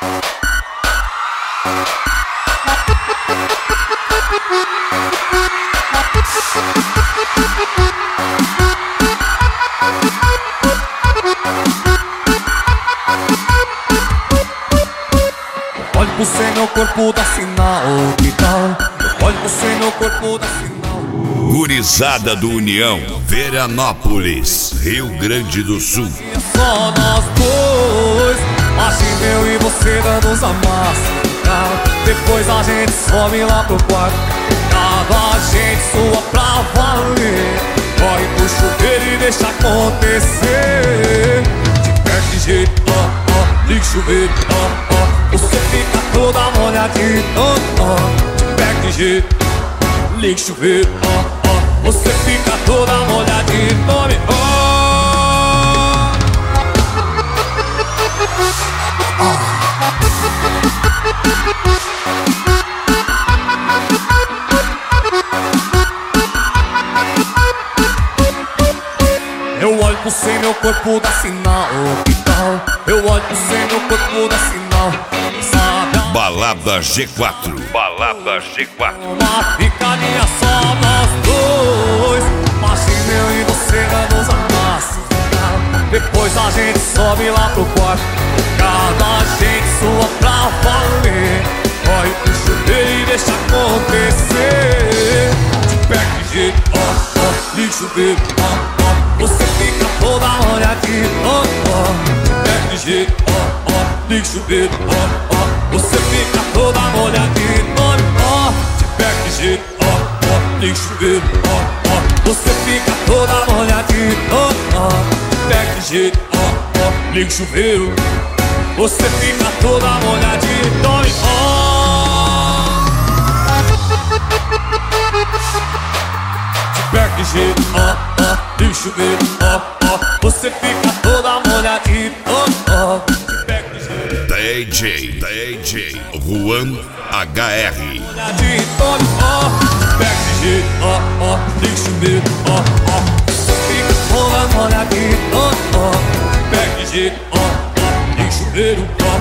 Olhe pro céu, meu corpo dá sinal, que tal? Olhe pro céu, meu corpo dá sinal. Gurizada do União, Veranópolis, Rio Grande do Sul. É só nós dois, assim eu e você dando os amassos. Depois a gente sobe lá pro quarto, cada gente sua pra valer. Corre pro chuveiro e deixa acontecer. De pé de jeito, liga o chuveiro, você fica toda molhadinha, de pé de jeito, liga o chuveiro, você fica toda molhadinha, tome, Eu olho pro céu, meu corpo dá sinal, que tal? Eu olho pro céu, meu corpo dá sinal. Sabe Balada G4. Balada G4. uma picadinha só nós dois, assim eu e você dando os amassos. Depois a gente sobe lá pro quarto, cada gente sua pra valer. Corre pro chuveiro e deixa acontecer. De pé de jeito, liga o chuveiro, você fica toda molhadinha, de pé de jeito, liga o chuveiro, você fica toda molhadinha, de pé de jeito, liga o chuveiro, você fica toda molhadinha, de pé de jeito, liga o chuveiro, você fica toda molhadinha, de pé de jeito, liga o chuveiro, você fica toda molhadinha, de pé de jeito. DJ Juan HR. Molhadinho, de pé de jeito, liga o chuveiro, você fica toda molhadinha, de pé de jeito, liga o chuveiro,